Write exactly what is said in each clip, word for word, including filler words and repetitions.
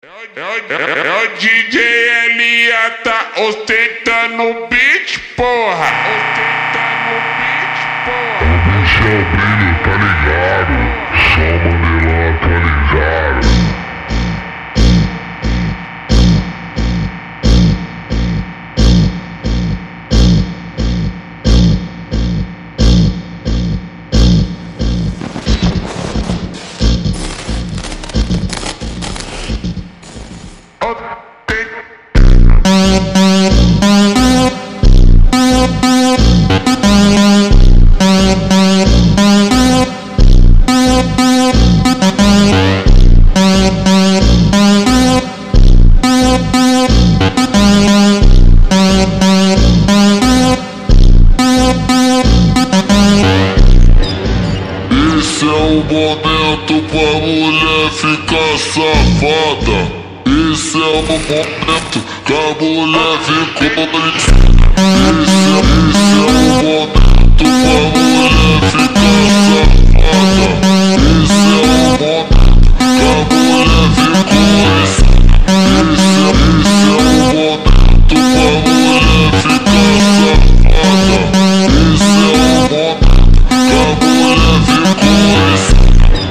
É o D J L A, tá ostentando o beat, porra. Ostentando o beat, porra. Esse é o brilho, tá ligado? Só Mandelão atualizado. Esse é o momento pra mulher ficar safada. Esse é o momento que a mulher ficou. Esse, esse é o momento pra mulher ficar safada. Esse é o momento que a mulher ficou. Esse, esse é o momento pra mulher ficar safada. Esse é o momento que a mulher ficou.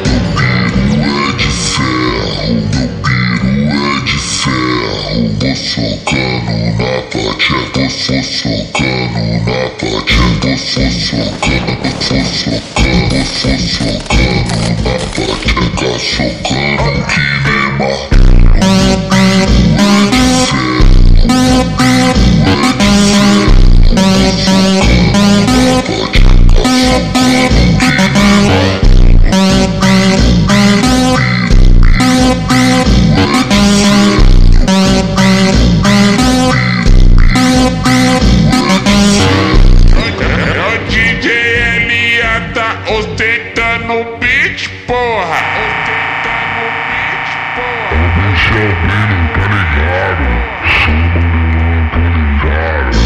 Vou socando na patia, vou socando na patia, vou socando, vou socando, vou socando na patia, tá socando que nem martelo. É de ferro, é de ferro, vou socando na patia, tá socando que nem martelo. Ostentando o beat, porra. Ostentando o beat, porra. Esse é o brilho, tá ligado? Só Mandelão atualizado.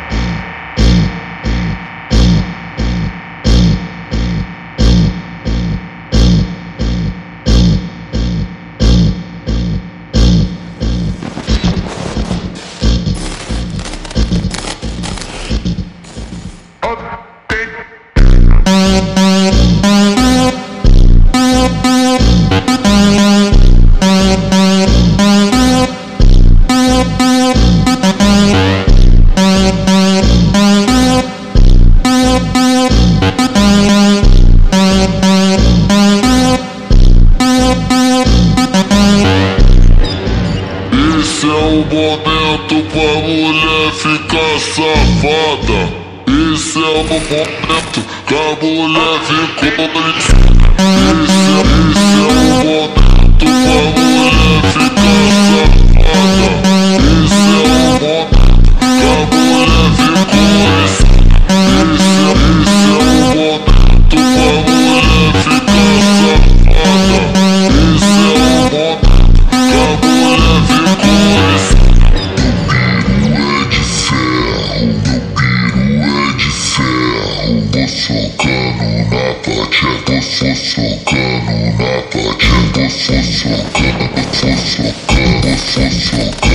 Esse é o momento pra mulher ficar safada. Esse é o momento que a mulher ficou. Esse, esse é o momento pra mulher ficar safada. Esse é o momento que a mulher ficou. Esse, esse, esse é o momento pra mulher ficar safada. Esse é o momento que a mulher ficou. Esse, vou socando na patia, vou socando na patia, vou socando, vou socando, vou socando.